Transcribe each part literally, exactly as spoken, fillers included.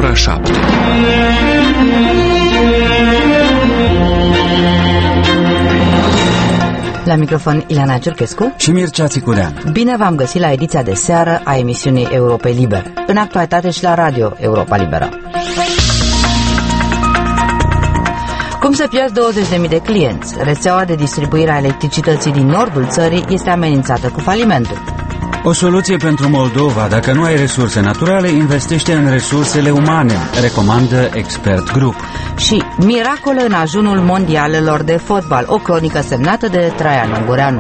ora șapte. La microfon Ileana Ciurchescu și Mircea Țicurean. Bine v-am găsit la ediția de seară a emisiunii Europei Libere, în actualitate și la radio Europa Liberă. Cum se pierd douăzeci de mii de clienți? Rețeaua de distribuire a electricității din nordul țării este amenințată cu falimentul. O soluție pentru Moldova: dacă nu ai resurse naturale, investește în resursele umane, recomandă Expert Group. Și miracole în ajunul mondialelor de fotbal, o cronică semnată de Traian Ungureanu.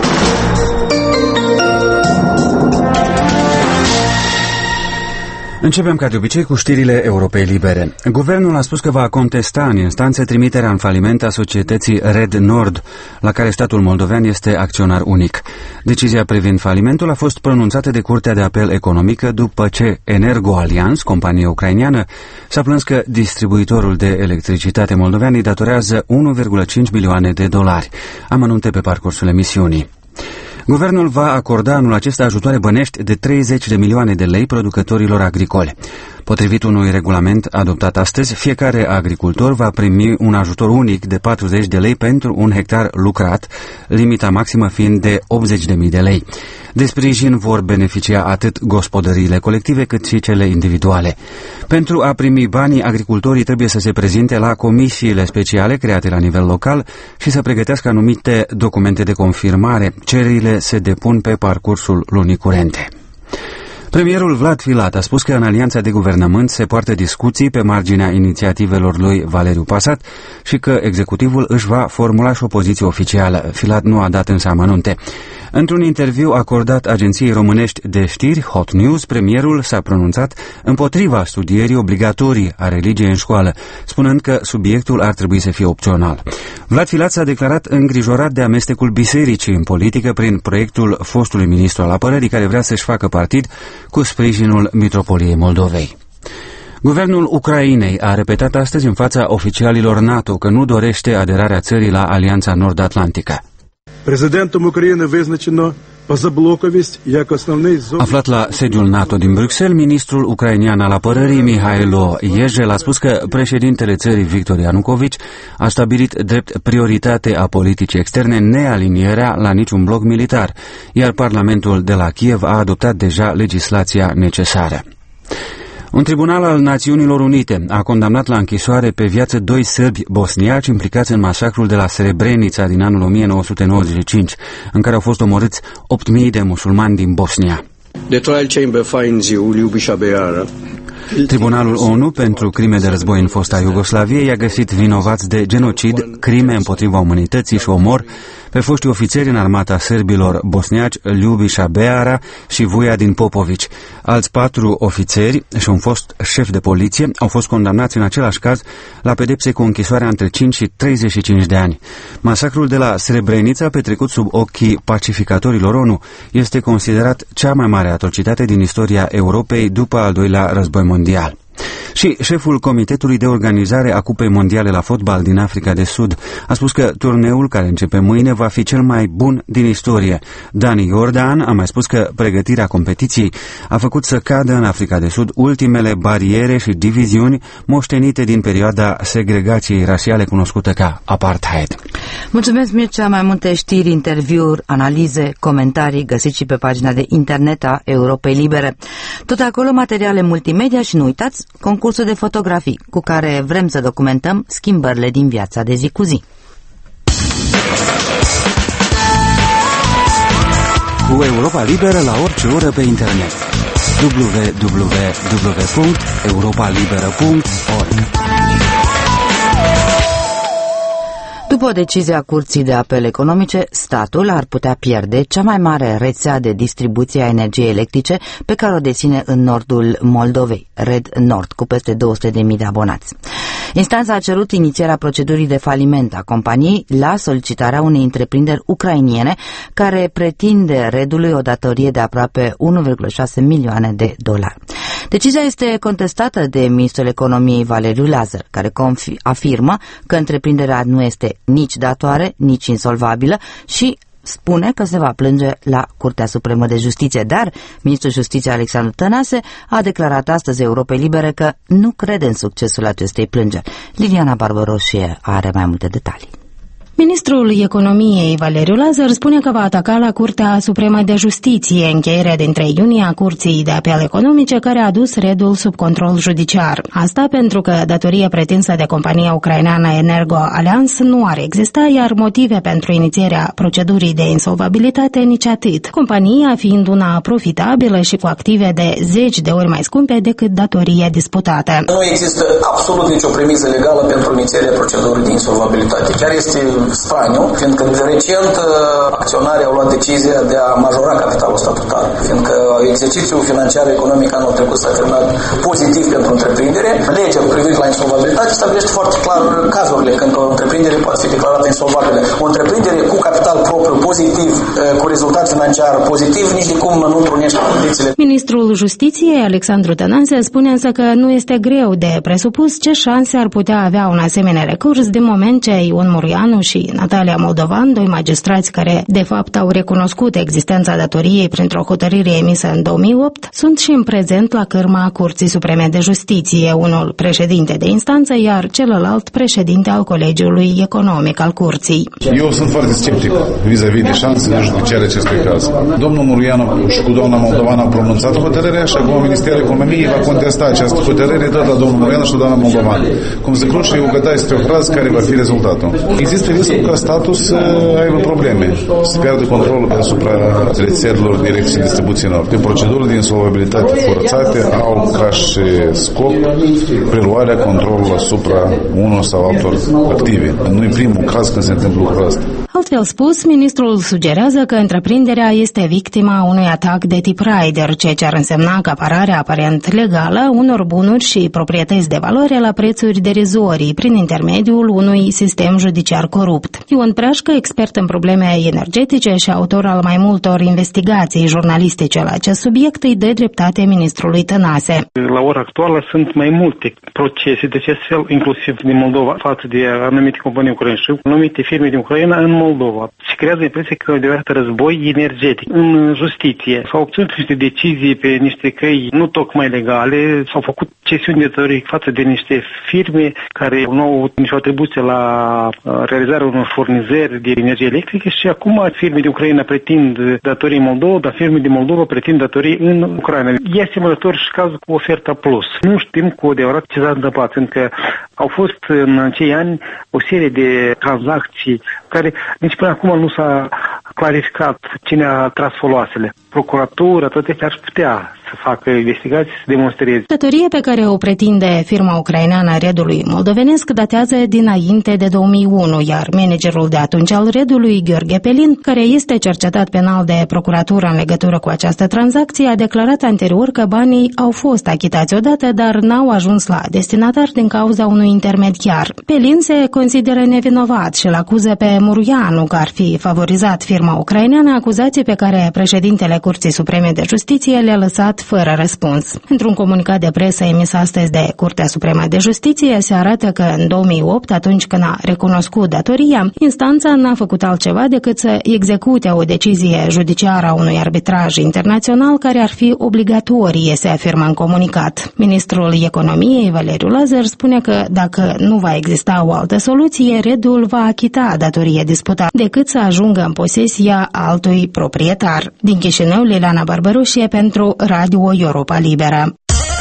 Începem ca de obicei cu știrile Europei Libere. Guvernul a spus că va contesta în instanțe trimiterea în faliment a societății Red Nord, la care statul moldovean este acționar unic. Decizia privind falimentul a fost pronunțată de Curtea de Apel Economică după ce Energo Alliance, companie ucraineană, s-a plâns că distribuitorul de electricitate moldovean îi datorează unu virgulă cinci milioane de dolari. Amănunte pe parcursul emisiunii. Guvernul va acorda anul acesta ajutoare bănești de treizeci de milioane de lei producătorilor agricole. Potrivit unui regulament adoptat astăzi, fiecare agricultor va primi un ajutor unic de patruzeci de lei pentru un hectar lucrat, limita maximă fiind de optzeci de mii de lei. De sprijin vor beneficia atât gospodăriile colective cât și cele individuale. Pentru a primi banii, agricultorii trebuie să se prezinte la comisiile speciale create la nivel local și să pregătească anumite documente de confirmare. Cererile se depun pe parcursul lunii curente. Premierul Vlad Filat a spus că în alianța de guvernământ se poartă discuții pe marginea inițiativelor lui Valeriu Pasat și că executivul își va formula și o poziție oficială. Filat nu a dat însă amănunte. Într-un interviu acordat agenției românești de știri Hot News, premierul s-a pronunțat împotriva studierii obligatorii a religiei în școală, spunând că subiectul ar trebui să fie opțional. Vlad Filat s-a declarat îngrijorat de amestecul bisericii în politică prin proiectul fostului ministru al apărării, care vrea să-și facă partid cu sprijinul Mitropoliei Moldovei. Guvernul Ucrainei a repetat astăzi în fața oficialilor NATO că nu dorește aderarea țării la Alianța Nord-Atlantică. Президентом України визначено позаблоковість як основний зон. Aflat la sediul NATO din Bruxelles, ministrul ucrainean al apărării Mihailo Iejel a spus că președintele țării Victor Ianucovici a stabilit drept prioritate a politicii externe nealinierea la niciun bloc militar, iar Parlamentul de la Kiev a adoptat deja legislația necesară. Un tribunal al Națiunilor Unite a condamnat la închisoare pe viață doi sârbi bosniaci implicați în masacrul de la Srebrenica din anul o mie nouă sute nouăzeci și cinci, în care au fost omorâți opt mii de musulmani din Bosnia. The trial chamber finds you, Ljubiša Beara. Tribunalul ONU pentru crime de război în fosta Iugoslavie i-a găsit vinovați de genocid, crime împotriva umanității și omor pe foștii ofițeri în armata sârbilor bosniaci Ljubiša Beara și Vujadin Popović. Alți patru ofițeri și un fost șef de poliție au fost condamnați în același caz la pedepse cu închisoarea între cinci și treizeci și cinci de ani. Masacrul de la Srebrenica, petrecut sub ochii pacificatorilor ONU, este considerat cea mai mare atrocitate din istoria Europei după al doilea război mondial. Și șeful Comitetului de Organizare a Cupei Mondiale la fotbal din Africa de Sud a spus că turneul care începe mâine va fi cel mai bun din istorie. Dani Jordan a mai spus că pregătirea competiției a făcut să cadă în Africa de Sud ultimele bariere și diviziuni moștenite din perioada segregației rasiale cunoscută ca apartheid. Mulțumesc, Mircea. Mai multe știri, interviuri, analize, comentarii găsiți și pe pagina de internet a Europei Libere. Tot acolo materiale multimedia și nu uitați concursul de fotografii cu care vrem să documentăm schimbările din viața de zi cu zi. Cu Europa Liberă la orice oră pe internet. w w w punct europa liberă punct org. După o decizie a Curții de Apel Economice, statul ar putea pierde cea mai mare rețea de distribuție a energiei electrice pe care o deține în nordul Moldovei, Red Nord, cu peste două sute de mii de abonați. Instanța a cerut inițierea procedurii de faliment a companiei la solicitarea unei întreprinderi ucrainiene care pretinde Redului o datorie de aproape unu virgulă șase milioane de dolari. Decizia este contestată de ministrul economiei Valeriu Lazar, care afirmă că întreprinderea nu este nici datoare, nici insolvabilă și spune că se va plânge la Curtea Supremă de Justiție, dar ministrul Justiției Alexandru Tănase a declarat astăzi Europei Libere că nu crede în succesul acestei plângeri. Liliana Barbaroșie are mai multe detalii. Ministrul Economiei Valeriu Lazar spune că va ataca la Curtea Supremă de Justiție încheierea din trei iunie a Curții de Apel Economice care a adus Redul sub control judiciar. Asta pentru că datoria pretinsă de compania ucraineană Energo Alliance nu ar exista, iar motive pentru inițierea procedurii de insolvabilitate nici atât. Compania fiind una profitabilă și cu active de zeci de ori mai scumpe decât datoria disputată. Nu există absolut nicio premisă legală pentru inițierea procedurii de insolvabilitate. Chiar este straniu, fiindcă recent acționarii au luat decizia de a majora capitalul statutar, fiindcă exercițiul financiar economic anul trecut s-a terminat pozitiv pentru întreprindere. Legea privind la insolvabilitate stabilește foarte clar cazurile când o întreprindere poate fi declarată insolvabilă. O întreprindere cu capital propriu pozitiv, cu rezultat financiar pozitiv, nici de cum nu întrunește condițiile. Ministrul Justiției Alexandru Tănase spune însă că nu este greu de presupus ce șanse ar putea avea un asemenea recurs din moment ce Ion Murianu și Natalia Moldovan, doi magistrați care de fapt au recunoscut existența datoriei printr-o hotărâre emisă în două mii opt, sunt și în prezent la cârma Curții Supreme de Justiție, unul președinte de instanță, iar celălalt președinte al Colegiului Economic al Curții. Eu sunt foarte sceptic vis-a-vis de șansele judiciare acestui caz. Domnul Murianu și cu doamna Moldovan au pronunțat hotărârea și acum Ministerul Economiei va contesta această hotărâre tot la domnul Murianu și la doamna Moldovan. Cum se cruce, eu gădai este o frază care va fi rezultatul. Există riscul ca statul să aibă probleme, să pierdă controlul asupra rețelelor direcției distribuțiilor. Pe procedurile de insolvabilitate forțate au ca și scop preluarea controlului asupra unor sau altor active. Nu e primul caz când se întâmplă lucrul ăsta. Altfel spus, ministrul sugerează că întreprinderea este victima unui atac de tip Raider, ceea ce ar însemna acapararea aparent legală unor bunuri și proprietăți de valoare la prețuri derizorii prin intermediul unui sistem judiciar corupt. Ion Preașcă, expert în probleme energetice și autor al mai multor investigații jurnalistice la acest subiect, îi dă dreptate ministrului Tănase. La ora actuală sunt mai multe procese de acest fel, inclusiv din Moldova, față de anumite companii ucrainene și anumite firme din Ucraina în Moldova. Se creează impresia că e adevărat război energetic. În justiție s-au obținut niște decizii pe niște căi nu tocmai legale, s-au făcut cesiuni de datorii față de niște firme care nu au avut nicio atribuție la realizarea unor furnizări de energie electrică și acum firme din Ucraina pretind datorii în Moldova, dar firme din Moldova pretind datorii în Ucraina. E asemănător și cazul cu oferta plus. Nu știm cu adevărat ce s-a întâmplat, pentru că au fost în acei ani o serie de tranzacții care nici până acum nu s-a clarificat cine a tras foloasele. Procuratura, toate astea ar putea să facă investigații, să demonstreze. Datoria pe care o pretinde firma ucraineană a Redului moldovenesc datează dinainte de două mii unu, iar managerul de atunci al Redului, Gheorghe Pelin, care este cercetat penal de procuratură în legătură cu această tranzacție, a declarat anterior că banii au fost achitați odată, dar n-au ajuns la destinatar din cauza unui intermediar. Pelin se consideră nevinovat și îl acuză pe Murianu că ar fi favorizat firma ucraineană, acuzații pe care președintele Curții Supreme de Justiție le-a lăsat fără răspuns. Într-un comunicat de presă emis astăzi de Curtea Supremă de Justiție se arată că în două mii opt, atunci când a recunoscut datoria, instanța n-a făcut altceva decât să execute o decizie judiciară a unui arbitraj internațional care ar fi obligatorie, se afirmă în comunicat. Ministrul Economiei, Valeriu Lazar, spune că dacă nu va exista o altă soluție, Redul va achita datoria disputată decât să ajungă în posesia altui proprietar. Din Chișinău, Liliana Barbaroșie pentru Radio Europa Liberă.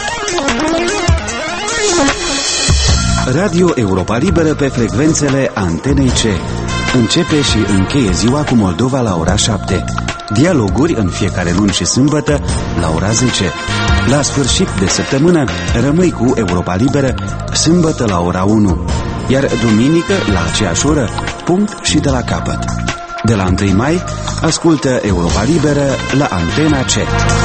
Radio Europa Liberă pe frecvențele Antenei C. Începe și încheie ziua cu Moldova la ora șapte. Dialoguri în fiecare luni și sâmbătă la ora zece. La sfârșit de săptămână rămâi cu Europa Liberă sâmbătă la ora unu. Iar duminică la aceeași oră, punct și de la capăt. De la întâi mai, ascultă Europa Liberă la Antena C.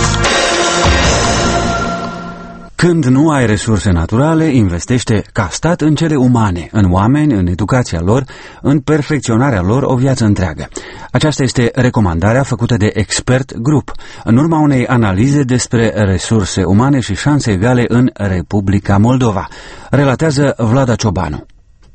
Când nu ai resurse naturale, investește ca stat în cele umane, în oameni, în educația lor, în perfecționarea lor o viață întreagă. Aceasta este recomandarea făcută de Expert Group, în urma unei analize despre resurse umane și șanse egale în Republica Moldova, relatează Vlada Ciobanu.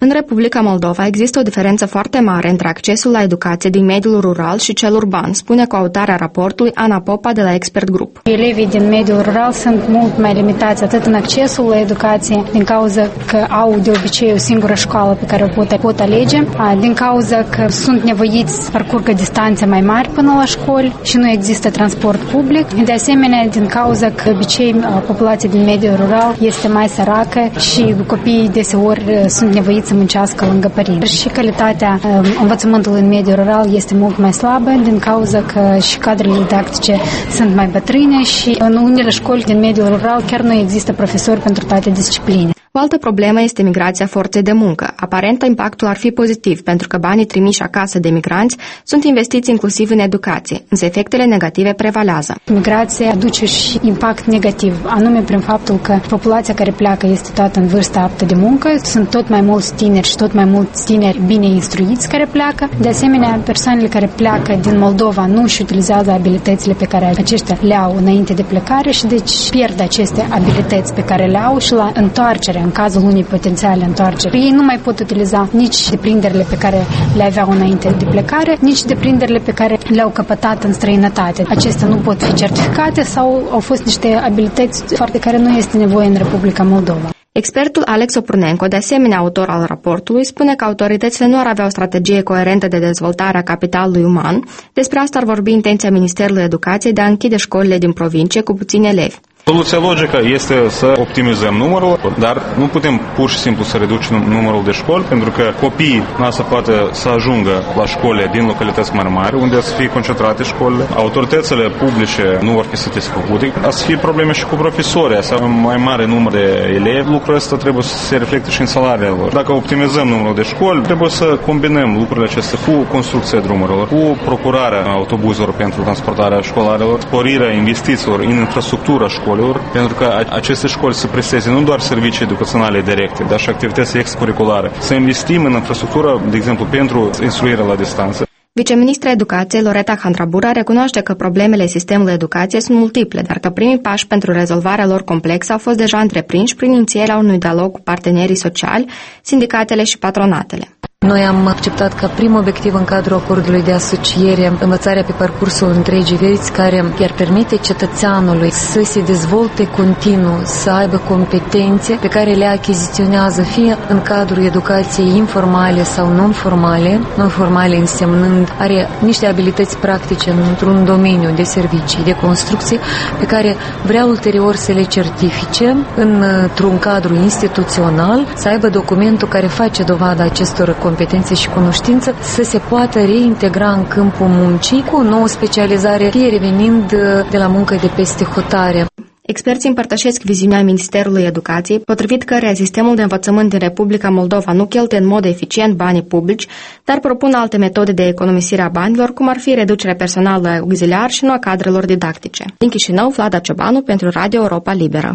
În Republica Moldova există o diferență foarte mare între accesul la educație din mediul rural și cel urban, spune coautarea raportului Ana Popa de la Expert Group. Elevii din mediul rural sunt mult mai limitați atât în accesul la educație, din cauza că au de obicei o singură școală pe care o pot, pot alege, din cauza că sunt nevoiți să parcurgă distanțe mai mari până la școli și nu există transport public. De asemenea, din cauza că de obicei populația din mediul rural este mai săracă și copiii deseori sunt nevoiți să muncească lângă părinți. Și calitatea învățământului în mediul rural este mult mai slabă din cauza că și cadrele didactice sunt mai bătrâne și în unele școli din mediul rural chiar nu există profesori pentru toate discipline. O altă problemă este migrația forței de muncă. Aparent, impactul ar fi pozitiv, pentru că banii trimiși acasă de migranți sunt investiți inclusiv în educație, însă efectele negative prevalează. Migrația aduce și impact negativ, anume prin faptul că populația care pleacă este toată în vârstă aptă de muncă, sunt tot mai mulți tineri și tot mai mulți tineri bine instruiți care pleacă. De asemenea, persoanele care pleacă din Moldova nu își utilizează abilitățile pe care aceștia le au înainte de plecare și deci pierd aceste abilități pe care le au și la întoarcere, în cazul unei potențiale întoarceri. Ei nu mai pot utiliza nici deprinderile pe care le aveau înainte de plecare, nici deprinderile pe care le-au căpătat în străinătate. Acestea nu pot fi certificate sau au fost niște abilități foarte care nu este nevoie în Republica Moldova. Expertul Alex Oprunenco, de asemenea autor al raportului, spune că autoritățile nu ar avea o strategie coerentă de dezvoltare a capitalului uman. Despre asta ar vorbi intenția Ministerului Educației de a închide școlile din provincie cu puțini elevi. Soluția logică este să optimizăm numărul, dar nu putem pur și simplu să reducem numărul de școli, pentru că copiii nu să poată să ajungă la școli din localități mai mari, unde să fie concentrate școlile. Autoritățile publice nu vor fi satisfăcute. A să fie probleme și cu profesorii, să avem mai mare număr de elevi. Lucrul ăsta trebuie să se reflecte și în salariile lor. Dacă optimizăm numărul de școli, trebuie să combinăm lucrurile acestea cu construcția drumurilor, cu procurarea autobuzelor pentru transportarea școlarilor, sporirea investițiilor în infrastructura școlii, pentru că aceste școli să presteze nu doar servicii educaționale directe, dar și activități excurriculare. Să investim în infrastructură, de exemplu, pentru instruirea la distanță. Viceministra Educației, Loreta Handrabura, recunoaște că problemele sistemului educației sunt multiple, dar că primii pași pentru rezolvarea lor complexă au fost deja întreprinși prin inițierea unui dialog cu partenerii sociali, sindicatele și patronatele. Noi am acceptat ca prim obiectiv în cadrul acordului de asociere învățarea pe parcursul întregii vieți, care i-ar permite cetățeanului să se dezvolte continuu, să aibă competențe pe care le achiziționează fie în cadrul educației informale sau non-formale, non-formale însemnând are niște abilități practice într-un domeniu de servicii, de construcții, pe care vrea ulterior să le certifice într-un cadru instituțional, să aibă documentul care face dovada acestor competențe și cunoștință, să se poată reintegra în câmpul muncii cu o nouă specializare, fie revenind de la muncă de peste hotare. Experții împărtășesc viziunea Ministerului Educației, potrivit căreia sistemul de învățământ din Republica Moldova nu cheltuie în mod eficient banii publici, dar propun alte metode de economisire a banilor, cum ar fi reducerea personalului auxiliar și nu a cadrelor didactice. Din Chișinău, Vlada Ciobanu pentru Radio Europa Liberă.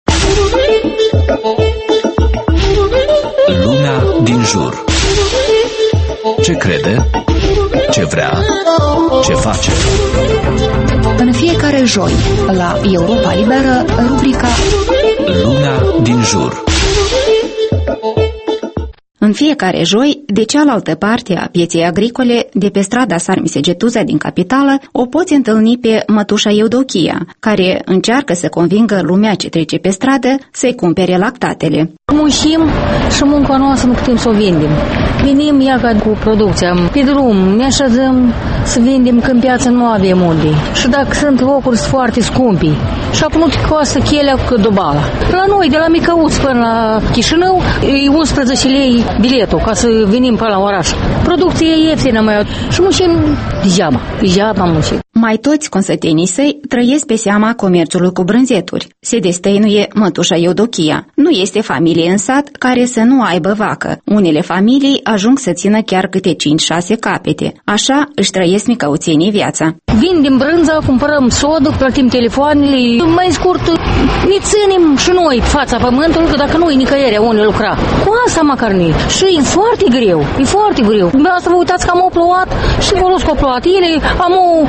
Lumea din jur. Ce crede? Ce vrea? Ce face? În fiecare joi, la Europa Liberă, rubrica Lumea din jur. În fiecare joi, de cealaltă parte a pieței agricole, de pe strada Sarmisegetuza din capitală, o poți întâlni pe mătușa Eudochia, care încearcă să convingă lumea ce trece pe stradă să-i cumpere lactatele. Muncim și munca noastră nu putem să o vindem. Venim iaca cu producția pe drum, ne așezăm să vindem când piața nu avem unde. Și dacă sunt locuri foarte scumpi, și acum nu te costă chelea cu dobala. La noi, de la Micăuț până la Chișinău, e unsprezece lei biletul ca să venim până la oraș. Producția e ieftină mai și muncim degeaba, degeaba muncim. Mai toți consătenii săi trăiesc pe seama comerțului cu brânzeturi. Se destăinuie mătușa Eudochia. Nu este familie în sat care să nu aibă vacă. Unele familii ajung să țină chiar câte cinci șase capete. Așa își trăiesc micăuțenii viața. Vindem brânza, cumpărăm sodă, plătim telefoanele. Mai scurt, ne ținem și noi fața pământului, că dacă nu e nicăierea unde lucra. Cu asta măcar ne. Și e foarte greu, e foarte greu. Asta vă uitați că am o plouat și volos că o plouat. Ele am o, au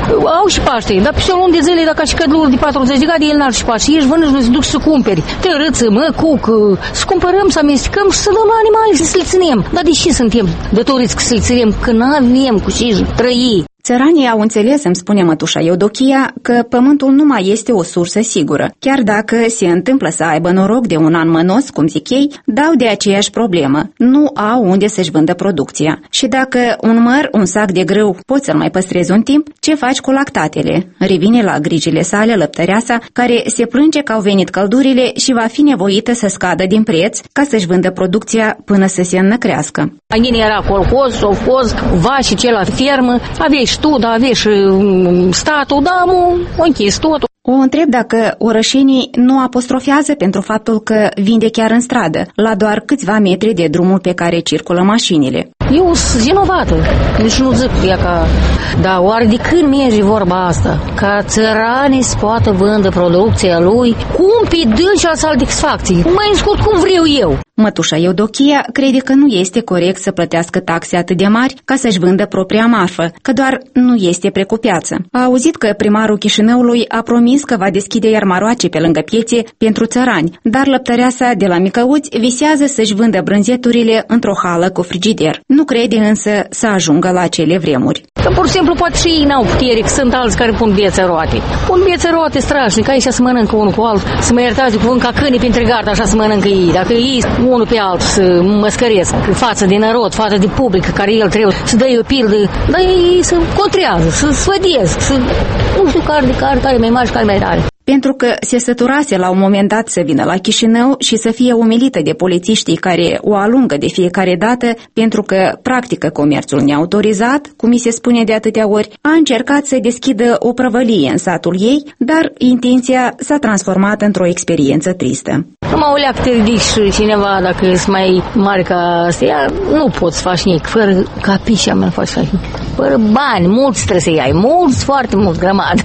și Paște, dar pe o lună de zile, dacă și cădurul de patruzeci de grade, el n-ar și Paște. Ești vână și nu se duc să cumperi tărâță, mă, cuc, să cumpărăm, să amestecăm și să dăm la animale, să le ținem. Dar de ce suntem dătoriți că să le ținem, că n-avem cu ce trăi? Țăranii au înțeles, îmi spune mătușa Eudochia, că pământul nu mai este o sursă sigură. Chiar dacă se întâmplă să aibă noroc de un an mănos, cum zic ei, dau de aceeași problemă. Nu au unde să-și vândă producția. Și dacă un măr, un sac de grâu, poți să-l mai păstrezi un timp, ce faci cu lactatele? Revine la grijile sale lăptăreasa, care se plânge că au venit căldurile și va fi nevoită să scadă din preț ca să-și vândă producția până să se înnăcrească. Agine era colcos, sofos, vașii ce la fermă, aveai și tu, dar aveai și statul, da, mu, închis totul. O întreb dacă orășenii nu apostrofează pentru faptul că vinde chiar în stradă, la doar câțiva metri de drumul pe care circulă mașinile. Eu sunt vinovată, deci nu zic ea ca... Dar oare de când merge vorba asta? Ca țăranii să poată vândă producția lui, cum pe dâncea satisfacții, mai în scurt cum vreau eu. Mătușa Eudochia crede că nu este corect să plătească taxe atât de mari ca să-și vândă propria marfă, că doar nu este precupeață. A auzit că primarul Chișinăului a promis că va deschide iar maroace pe lângă piețe pentru țărani, dar lăptăreasa de la Micăuți visează să-și vândă brânzeturile într-o hală cu frigider. Nu crede însă să ajungă la acele vremuri. Că pur și simplu poate și ei n-au putere, că sunt alți care pun bețe roate. Pun bețe roate strașnic, aici să mănâncă unul cu altul, să mă iertați de cuvânt ca câinii printre gardă, așa să mănâncă ei. Dacă ei unul pe altul să măscăresc față de narod, față de public, care el trebuie să dă o pildă, dar ei să contrează, să sfădiesc, să nu știu care de care, care mai mare și care mai tare. Pentru că se săturase la un moment dat să vină la Chișinău și să fie umilită de polițiștii care o alungă de fiecare dată pentru că practică comerțul neautorizat, cum mi se spune de atâtea ori, a încercat să deschidă o prăvălie în satul ei, dar intenția s-a transformat într-o experiență tristă. Numai o leac te ridici și cineva, dacă ești mai mare ca astea, nu poți face nimic, fără capișa mea nu poți face nimic. Fără bani, mulți trebuie să iei, mulți, foarte mulți, grămadă.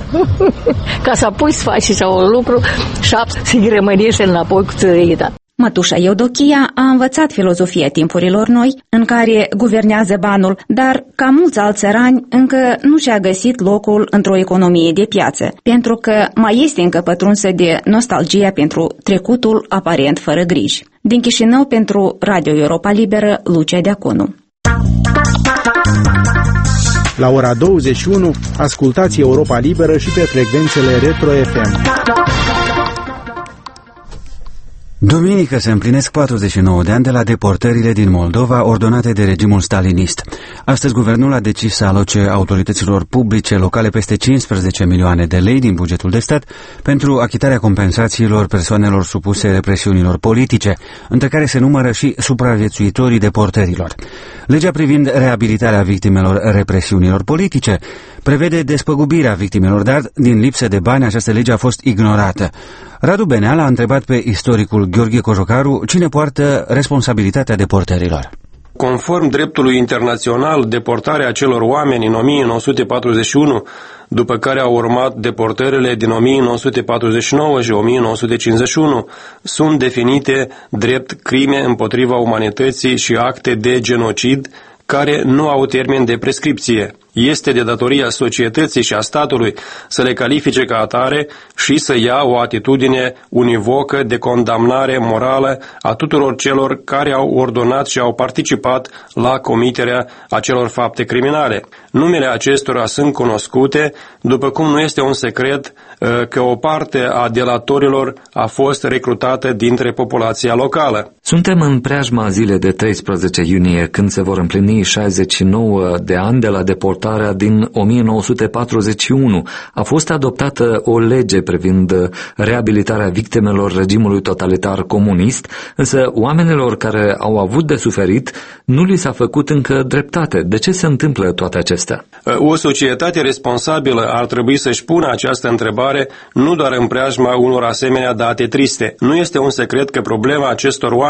Ca să apoi să faci și un lucru, șapte, să rămânești înapoi cu țărita. Mătușa Eudochia a învățat filozofia timpurilor noi, în care guvernează banul, dar, ca mulți alți țărani, încă nu și-a găsit locul într-o economie de piață, pentru că mai este încă pătrunsă de nostalgia pentru trecutul aparent fără griji. Din Chișinău, pentru Radio Europa Liberă, Lucia Deaconu. La ora douăzeci și unu, ascultați Europa Liberă și pe frecvențele Retro F M. Duminică se împlinesc patruzeci și nouă de ani de la deportările din Moldova ordonate de regimul stalinist. Astăzi, guvernul a decis să aloce autorităților publice locale peste cincisprezece milioane de lei din bugetul de stat pentru achitarea compensațiilor persoanelor supuse represiunilor politice, între care se numără și supraviețuitorii deportărilor. Legea privind reabilitarea victimelor represiunilor politice prevede despăgubirea victimelor, dar din lipsă de bani această lege a fost ignorată. Radu Beneal a întrebat pe istoricul Gheorghe Cojocaru cine poartă responsabilitatea deportărilor. Conform dreptului internațional, deportarea acelor oameni în o mie nouă sute patruzeci și unu, după care au urmat deportările din o mie nouă sute patruzeci și nouă și o mie nouă sute cincizeci și unu, sunt definite drept crime împotriva umanității și acte de genocid care nu au termen de prescripție. Este de datoria societății și a statului să le califice ca atare și să ia o atitudine univocă de condamnare morală a tuturor celor care au ordonat și au participat la comiterea acelor fapte criminale. Numele acestora sunt cunoscute, după cum nu este un secret că o parte a delatorilor a fost recrutată dintre populația locală. Suntem în preajma zilei de treisprezece iunie, când se vor împlini șaizeci și nouă de ani de la deportarea din o mie nouă sute patruzeci și unu. A fost adoptată o lege privind reabilitarea victimelor regimului totalitar comunist, însă oamenilor care au avut de suferit nu li s-a făcut încă dreptate. De ce se întâmplă toate acestea? O societate responsabilă ar trebui să-și pună această întrebare nu doar în preajma unor asemenea date triste. Nu este un secret că problema acestor oameni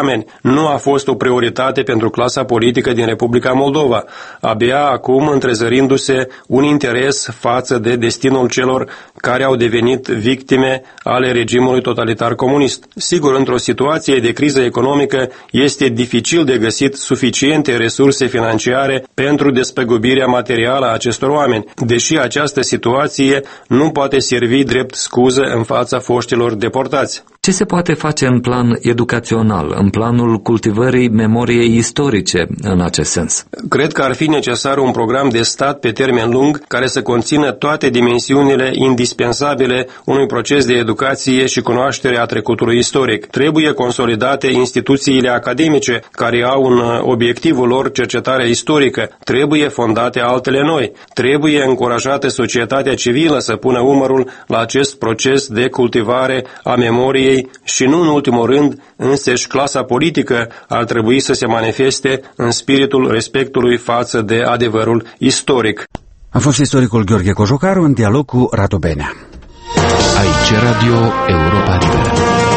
oameni nu a fost o prioritate pentru clasa politică din Republica Moldova, abia acum întrezărindu-se un interes față de destinul celor care au devenit victime ale regimului totalitar comunist. Sigur, într-o situație de criză economică este dificil de găsit suficiente resurse financiare pentru despăgubirea materială a acestor oameni, deși această situație nu poate servi drept scuză în fața foștilor deportați. Ce se poate face în plan educațional, în planul cultivării memoriei istorice în acest sens? Cred că ar fi necesar un program de stat pe termen lung care să conțină toate dimensiunile indispensabile unui proces de educație și cunoaștere a trecutului istoric. Trebuie consolidate instituțiile academice care au în obiectivul lor cercetarea istorică. Trebuie fondate altele noi. Trebuie încurajată societatea civilă să pună umărul la acest proces de cultivare a memoriei și nu în ultimul rând, însăși clasa politică ar trebui să se manifeste în spiritul respectului față de adevărul istoric. A fost istoricul Gheorghe Cojocaru în dialog cu Radu Benea. Aici Radio Europa Liberă.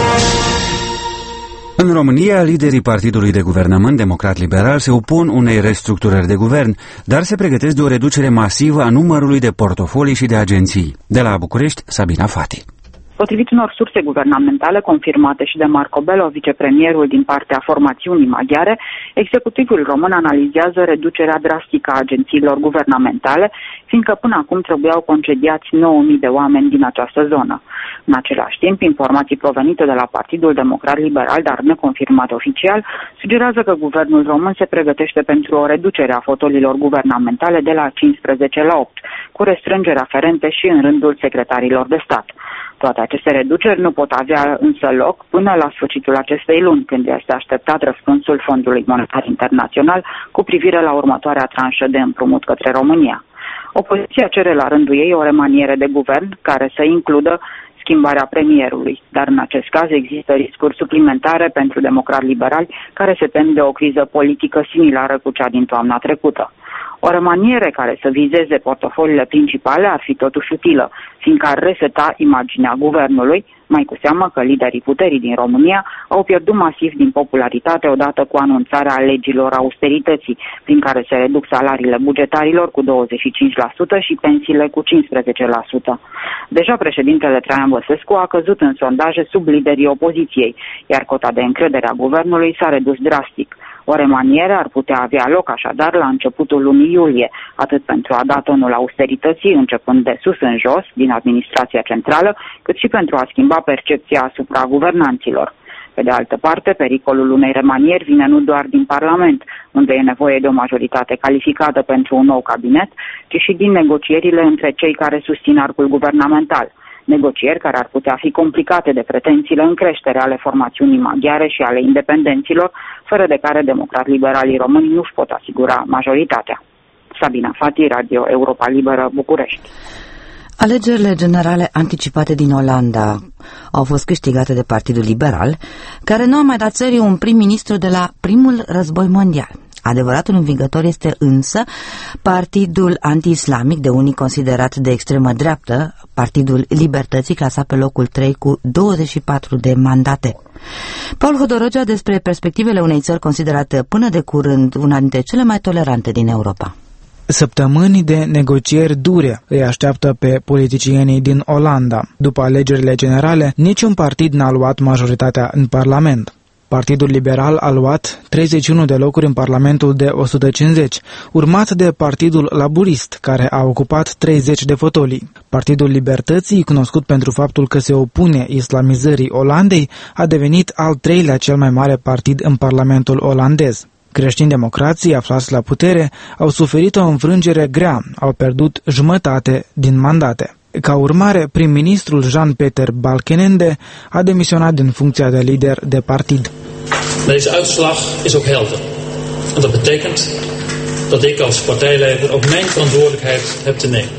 În România, liderii Partidului de Guvernământ Democrat-Liberal se opun unei restructurări de guvern, dar se pregătesc de o reducere masivă a numărului de portofolii și de agenții. De la București, Sabina Fati. Potrivit unor surse guvernamentale confirmate și de Marco Bello, vicepremierul din partea formațiunii maghiare, executivul român analizează reducerea drastică a agențiilor guvernamentale, fiindcă până acum trebuiau concediați nouă mii de oameni din această zonă. În același timp, informații provenite de la Partidul Democrat Liberal, dar neconfirmate oficial, sugerează că guvernul român se pregătește pentru o reducere a fotolilor guvernamentale de la cincisprezece la opt, cu restrângeri aferente și în rândul secretarilor de stat. Toate aceste reduceri nu pot avea însă loc până la sfârșitul acestei luni, când este așteptat răspunsul Fondului Monetar Internațional cu privire la următoarea tranșă de împrumut către România. Opoziția cere la rândul ei o remaniere de guvern care să includă schimbarea premierului, dar în acest caz există riscuri suplimentare pentru democrat-liberali care se tem de o criză politică similară cu cea din toamna trecută. O remaniere care să vizeze portofoliile principale ar fi totuși utilă, fiindcă ar reseta imaginea guvernului, mai cu seamă că liderii puterii din România au pierdut masiv din popularitate odată cu anunțarea legilor austerității, prin care se reduc salariile bugetarilor cu douăzeci și cinci la sută și pensiile cu cincisprezece la sută. Deja președintele Traian Băsescu a căzut în sondaje sub liderii opoziției, iar cota de încredere a guvernului s-a redus drastic. O remaniere ar putea avea loc așadar la începutul lunii iulie, atât pentru a da tonul austerității începând de sus în jos, din administrația centrală, cât și pentru a schimba percepția asupra guvernanților. Pe de altă parte, pericolul unei remanieri vine nu doar din Parlament, unde e nevoie de o majoritate calificată pentru un nou cabinet, ci și din negocierile între cei care susțin arcul guvernamental. Negocieri care ar putea fi complicate de pretențiile în creștere ale formațiunii maghiare și ale independenților, fără de care democrat-liberalii români nu-și pot asigura majoritatea. Sabina Fati, Radio Europa Liberă, București. Alegerile generale anticipate din Olanda au fost câștigate de Partidul Liberal, care nu a mai dat țării un prim-ministru de la primul război mondial. Adevăratul învingător este însă Partidul Anti-Islamic, de unii considerat de extremă dreaptă, Partidul Libertății, clasat pe locul trei cu douăzeci și patru de mandate. Paul Hodorogea despre perspectivele unei țări considerate până de curând una dintre cele mai tolerante din Europa. Săptămâni de negocieri dure îi așteaptă pe politicienii din Olanda. După alegerile generale, niciun partid n-a luat majoritatea în Parlament. Partidul Liberal a luat treizeci și unu de locuri în Parlamentul de o sută cincizeci, urmat de Partidul Laburist, care a ocupat treizeci de fotolii. Partidul Libertății, cunoscut pentru faptul că se opune islamizării Olandei, a devenit al treilea cel mai mare partid în Parlamentul olandez. Creștini-democrații aflați la putere au suferit o înfrângere grea, au pierdut jumătate din mandate. Ca urmare, prim-ministrul Jan-Peter Balkenende a demisionat din funcția de lider de partid. Deze uitslag is ook helder. En dat betekent dat ik als partijleider ook mijn verantwoordelijkheid heb te nemen.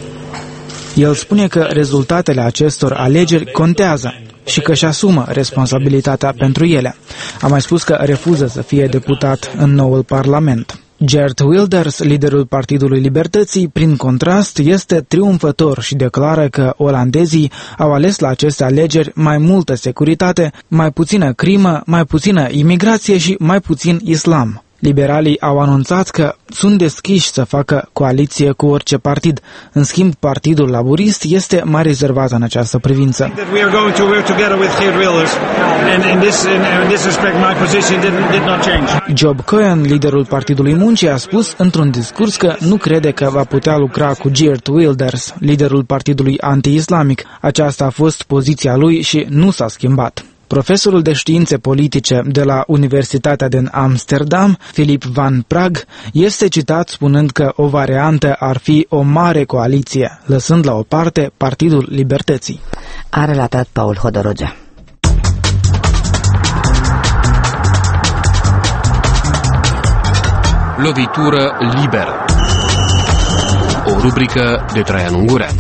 El spune că rezultatele acestor alegeri contează și că își asumă responsabilitatea pentru ele. A mai spus că refuză să fie deputat în noul Parlament. Geert Wilders, liderul Partidului Libertății, prin contrast, este triumfător și declară că olandezii au ales la aceste alegeri mai multă securitate, mai puțină crimă, mai puțină imigrație și mai puțin islam. Liberalii au anunțat că sunt deschiși să facă coaliție cu orice partid. În schimb, Partidul Laborist este mai rezervat în această privință. Job Cohen, liderul Partidului Muncii, a spus într-un discurs că nu crede că va putea lucra cu Geert Wilders, liderul Partidului Anti-Islamic. Aceasta a fost poziția lui și nu s-a schimbat. Profesorul de științe politice de la Universitatea din Amsterdam, Philip van Praag, este citat spunând că o variantă ar fi o mare coaliție, lăsând la o parte Partidul Libertății. A relatat Paul Hodorogea. Lovitură liberă. O rubrică de Traian Ungureanu.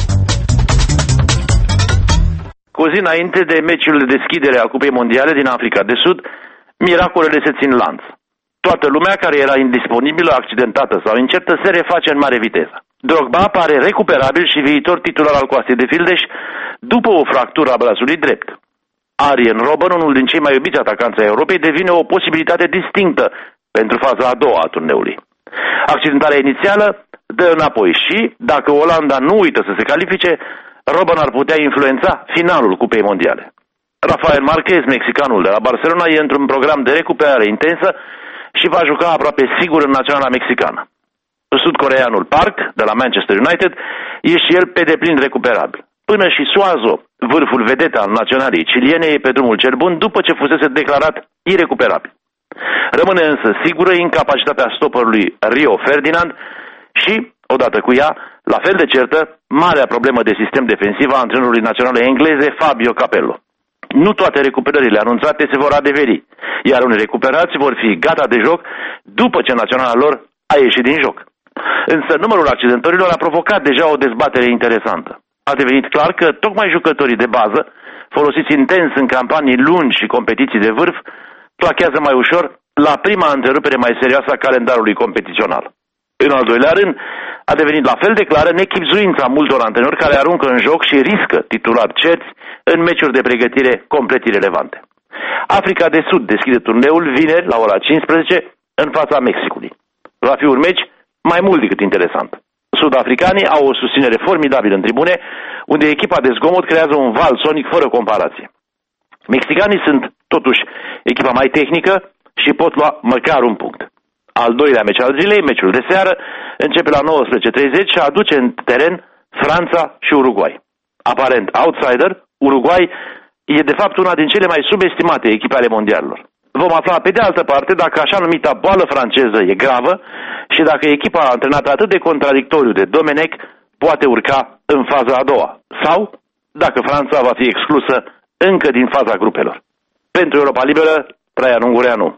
Cu o zi înainte de meciul de deschidere al Cupei Mondiale din Africa de Sud, miracolele se țin lanț. Toată lumea care era indisponibilă, accidentată sau incertă se reface în mare viteză. Drogba pare recuperabil și viitor titular al coastei de Fildeș după o fractură a brațului drept. Arjen Robben, unul din cei mai iubiți atacanți ai Europei, devine o posibilitate distinctă pentru faza a doua a turneului. Accidentarea inițială dă înapoi și, dacă Olanda nu uită să se califice, Robben ar putea influența finalul Cupei Mondiale. Rafael Marquez, mexicanul de la Barcelona, e într-un program de recuperare intensă și va juca aproape sigur în naționala mexicană. Sud-coreeanul Park, de la Manchester United, e și el pe deplin recuperabil. Până și Suazo, vârful vedeta al naționalii ciliene, e pe drumul cel bun după ce fusese declarat irecuperabil. Rămâne însă sigură incapacitatea stopperului Rio Ferdinand și, odată cu ea, la fel de certă, marea problemă de sistem defensiv a antrenorului naționale engleze Fabio Capello. Nu toate recuperările anunțate se vor adeveri, iar unii recuperați vor fi gata de joc după ce naționala lor a ieșit din joc. Însă numărul accidentărilor a provocat deja o dezbatere interesantă. A devenit clar că tocmai jucătorii de bază, folosiți intens în campanii lungi și competiții de vârf, clachează mai ușor la prima întrerupere mai serioasă a calendarului competițional. În al doilea rând, a devenit la fel de clară nechibzuința multor antrenori care aruncă în joc și riscă titular cerți în meciuri de pregătire complet irelevante. Africa de Sud deschide turneul vineri la ora cincisprezece în fața Mexicului. Va fi un meci mai mult decât interesant. Sud-africanii au o susținere formidabilă în tribune, unde echipa de zgomot creează un val sonic fără comparație. Mexicanii sunt, totuși, echipa mai tehnică și pot lua măcar un punct. Al doilea meci al zilei, meciul de seară, începe la nouăsprezece treizeci și aduce în teren Franța și Uruguay. Aparent outsider, Uruguay e de fapt una din cele mai subestimate echipe ale mondialilor. Vom afla pe de altă parte dacă așa numita boală franceză e gravă și dacă echipa antrenată atât de contradictoriu de Domenech poate urca în faza a doua sau dacă Franța va fi exclusă încă din faza grupelor. Pentru Europa Liberă, Traian Ungureanu.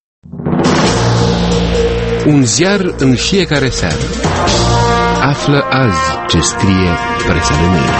Un ziar în fiecare seară. Află azi ce scrie presa de mâine.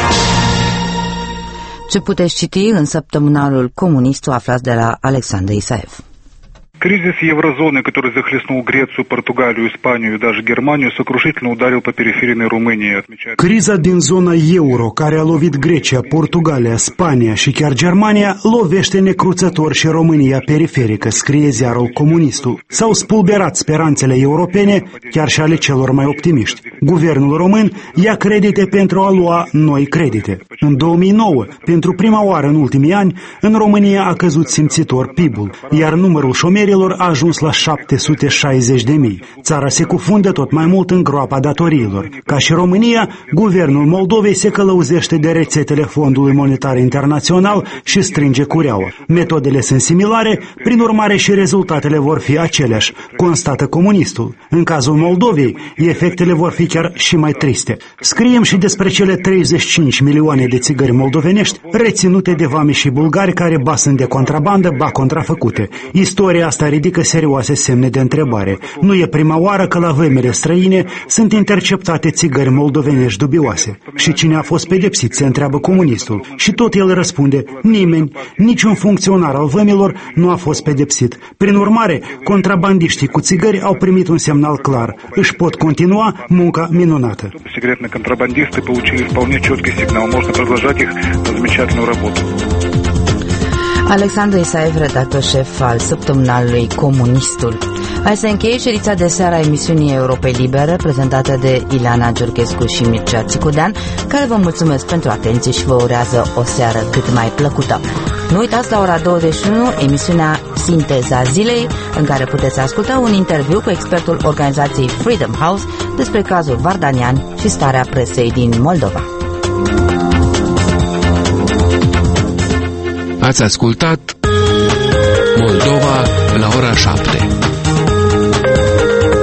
Ce puteți citi în săptămânalul comunist, aflați de la Alexandru Isaev. Кризис еврозоны, который захлестнул Грецию, Португалию, Испанию и даже Германию, сокрушительно ударил по периферийной Румынии, отмечает. Criza din zona euro, care a lovit Grecia, Portugalia, Spania și chiar Germania, lovește necruțător și România periferică, scrie ziarul Comunistul. S-au spulberat speranțele europene, chiar și ale celor mai optimiști. Guvernul român ia credite pentru a lua noi credite. În două mii nouă, pentru prima oară în ultimii ani, în România a căzut simțitor P I B-ul, iar numărul șomerilor a ajuns la șapte sute șaizeci de mii. Țara se cufundă tot mai mult în groapa datoriilor. Ca și România, guvernul Moldovei se călăuzește de rețetele Fondului Monetar Internațional și strânge cureaua. Metodele sunt similare, prin urmare și rezultatele vor fi aceleași, constată comunistul. În cazul Moldovei, efectele vor fi chiar și mai triste. Scriem și despre cele treizeci și cinci milioane de țigări moldovenești reținute de vame și bulgari care ba sunt de contrabandă, ba contrafăcute. Istoria asta ridică serioase semne de întrebare. Nu e prima oară că la vămile străine sunt interceptate țigări moldovenești dubioase. Și cine a fost pedepsit, se întreabă comunistul. Și tot el răspunde, nimeni, niciun funcționar al vămilor nu a fost pedepsit. Prin urmare, contrabandiștii cu țigări au primit un semnal clar. Își pot continua munca minunată. Секретные контрабандисты получили вполне четкий сигнал. Можно продолжать их замечательную работу. Alexandru Isaev, redactor șef al săptămânalului Comunistul. Hai să încheie ședința de seară a emisiunii Europei Libere, prezentată de Ileana Georgescu și Mircea Țicudean, care vă mulțumesc pentru atenție și vă urează o seară cât mai plăcută. Nu uitați la ora douăzeci și unu emisiunea Sinteza Zilei, în care puteți asculta un interviu cu expertul organizației Freedom House despre cazul Vardanian și starea presei din Moldova. Ați ascultat Moldova la ora șapte.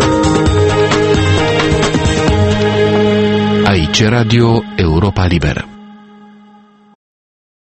Aici Radio Europa Liberă.